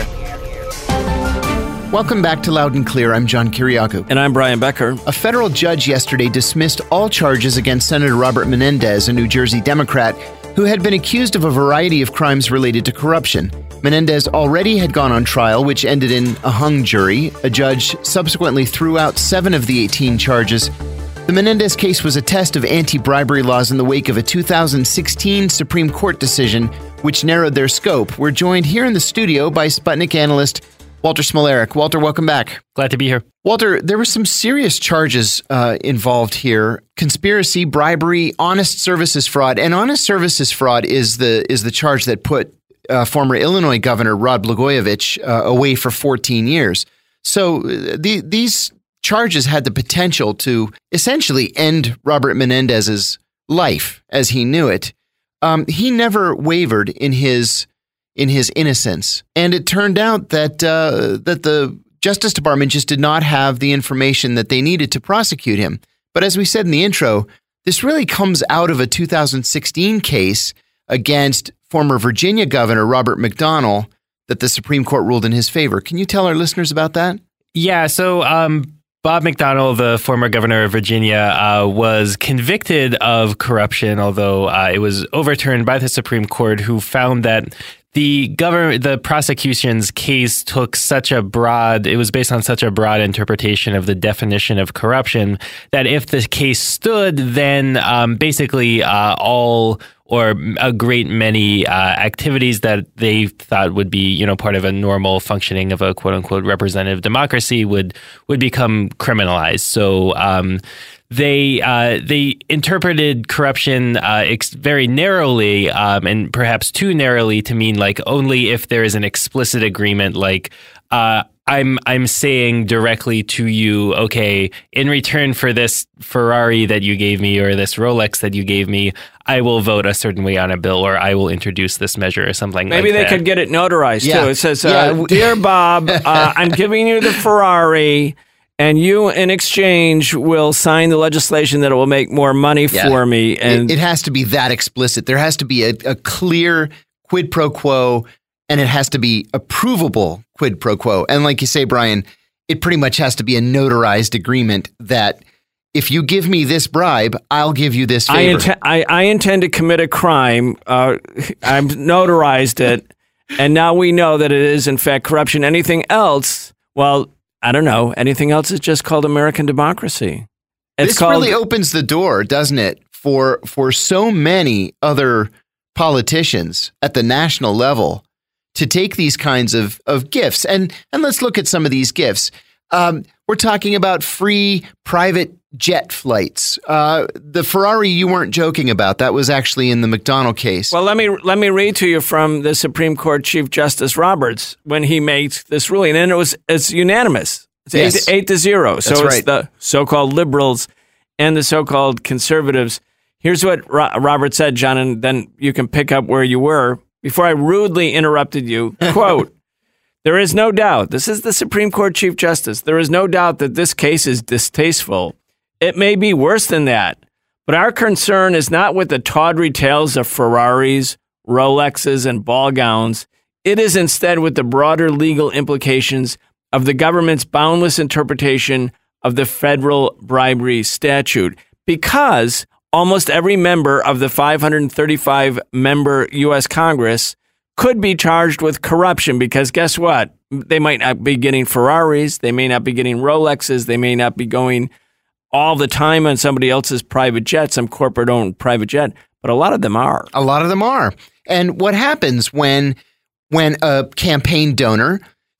Welcome back to Loud and Clear. I'm John Kiriakou. And I'm Brian Becker. A federal judge yesterday dismissed all charges against Senator Robert Menendez, a New Jersey Democrat, who had been accused of a variety of crimes related to corruption. Menendez already had gone on trial, which ended in a hung jury. A judge subsequently threw out seven of the eighteen charges. The Menendez case was a test of anti-bribery laws in the wake of a two thousand sixteen Supreme Court decision, which narrowed their scope. We're joined here in the studio by Sputnik analyst Walter Smolarek. Walter, welcome back. Glad to be here. Walter, there were some serious charges uh, involved here: conspiracy, bribery, honest services fraud. And honest services fraud is the is the charge that put uh, former Illinois Governor Rod Blagojevich uh, away for fourteen years. So uh, the, these charges had the potential to essentially end Robert Menendez's life as he knew it. Um, he never wavered in his in his innocence, and it turned out that uh, that the Justice Department just did not have the information that they needed to prosecute him. But as we said in the intro, this really comes out of a two thousand sixteen case against former Virginia Governor Robert McDonnell that the Supreme Court ruled in his favor. Can you tell our listeners about that? Yeah, so um, Bob McDonnell, the former governor of Virginia, uh, was convicted of corruption, although uh, it was overturned by the Supreme Court, who found that the government, the prosecution's case took such a broad, it was based on such a broad interpretation of the definition of corruption that if the case stood, then um, basically uh, all or a great many uh, activities that they thought would be, you know, part of a normal functioning of a quote unquote representative democracy would would become criminalized. So um, they uh, they interpreted corruption uh, ex- very narrowly um, and perhaps too narrowly to mean like only if there is an explicit agreement, like uh, I'm I'm saying directly to you, okay, in return for this Ferrari that you gave me or this Rolex that you gave me, I will vote a certain way on a bill, or I will introduce this measure or something Maybe like that. Maybe they could get it notarized, yeah. too. It says, yeah. uh, Dear Bob, uh, I'm giving you the Ferrari, and you, in exchange, will sign the legislation that it will make more money yeah. for me. And it, it has to be that explicit. There has to be a, a clear quid pro quo, and it has to be a provable quid pro quo. And like you say, Brian, it pretty much has to be a notarized agreement that if you give me this bribe, I'll give you this favor. I, int- I, I intend to commit a crime. Uh, I've notarized it, and now we know that it is, in fact, corruption. Anything else, well, I don't know. Anything else is just called American democracy. It's this called- really opens the door, doesn't it, for for so many other politicians at the national level to take these kinds of, of gifts. And and let's look at some of these gifts. Um, we're talking about free private jet flights. Uh, the Ferrari you weren't joking about. That was actually in the McDonnell case. Well, let me let me read to you from the Supreme Court Chief Justice Roberts when he made this ruling. And it was it's unanimous. It's yes. eight, to, eight to zero. So That's it's right. the so-called liberals and the so-called conservatives. Here's what Ro- Robert said, John, and then you can pick up where you were. Before I rudely interrupted you, quote, there is no doubt, this is the Supreme Court Chief Justice, there is no doubt that this case is distasteful. It may be worse than that, but our concern is not with the tawdry tales of Ferraris, Rolexes, and ball gowns. It is instead with the broader legal implications of the government's boundless interpretation of the federal bribery statute, because almost every member of the five hundred thirty-five member U S Congress could be charged with corruption, because guess what? They might not be getting Ferraris. They may not be getting Rolexes. They may not be going all the time on somebody else's private jet, some corporate owned private jet, but a lot of them are. A lot of them are. And what happens when when a campaign donor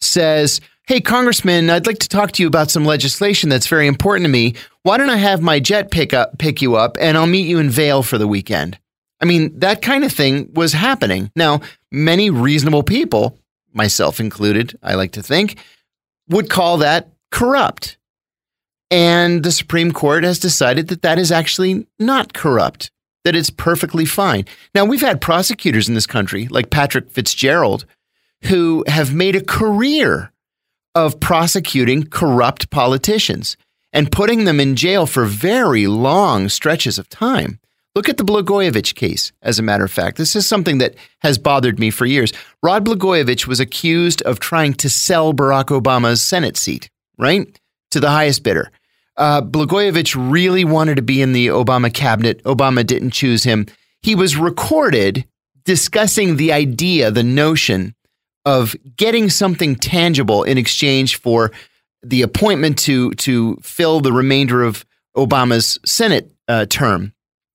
says, hey, Congressman, I'd like to talk to you about some legislation that's very important to me. Why don't I have my jet pick up, pick you up and I'll meet you in Vail for the weekend? I mean, that kind of thing was happening. Now, many reasonable people, myself included, I like to think, would call that corrupt. And the Supreme Court has decided that that is actually not corrupt, that it's perfectly fine. Now, we've had prosecutors in this country, like Patrick Fitzgerald, who have made a career of prosecuting corrupt politicians and putting them in jail for very long stretches of time. Look at the Blagojevich case, as a matter of fact. This is something that has bothered me for years. Rod Blagojevich was accused of trying to sell Barack Obama's Senate seat, right, to the highest bidder. Uh, Blagojevich really wanted to be in the Obama cabinet. Obama didn't choose him. He was recorded discussing the idea, the notion of getting something tangible in exchange for the appointment to, to fill the remainder of Obama's Senate uh, term.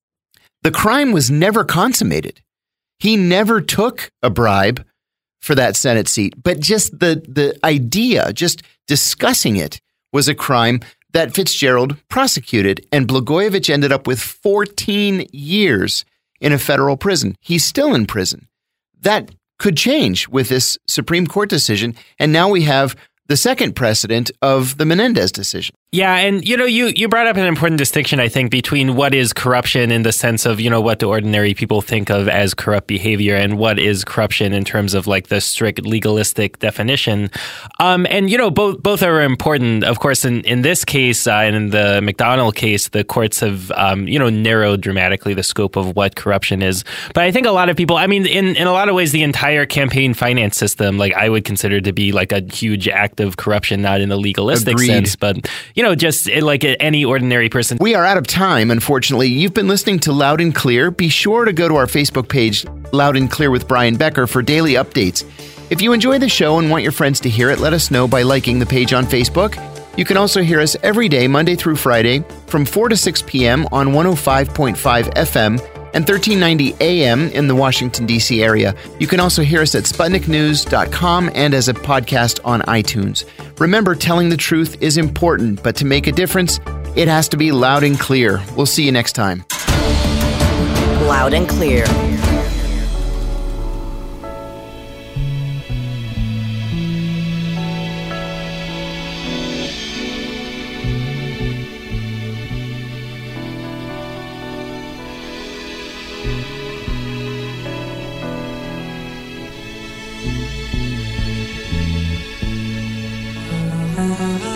The crime was never consummated. He never took a bribe for that Senate seat, but just the, the idea, just discussing it, was a crime that Fitzgerald prosecuted, and Blagojevich ended up with fourteen years in a federal prison. He's still in prison. That could change with this Supreme Court decision, and now we have the second precedent of the Menendez decision. Yeah, and you know, you, you brought up an important distinction, I think, between what is corruption in the sense of, you know, what the ordinary people think of as corrupt behavior and what is corruption in terms of like the strict legalistic definition. Um, and, you know, both both are important. Of course, in, in this case uh, and in the McDonnell case, the courts have, um, you know, narrowed dramatically the scope of what corruption is. But I think a lot of people, I mean, in, in a lot of ways, the entire campaign finance system, like I would consider to be like a huge act of corruption, not in a legalistic Agreed. sense, but, you know, just like any ordinary person. We are out of time, unfortunately. You've been listening to Loud and Clear. Be sure to go to our Facebook page, Loud and Clear with Brian Becker, for daily updates. If you enjoy the show and want your friends to hear it, let us know by liking the page on Facebook. You can also hear us every day, Monday through Friday, from four to six p.m. on one oh five point five F M and thirteen ninety A M in the Washington, D C area. You can also hear us at Sputnik News dot com and as a podcast on iTunes. Remember, telling the truth is important, but to make a difference, it has to be loud and clear. We'll see you next time. Loud and Clear. Uh-huh.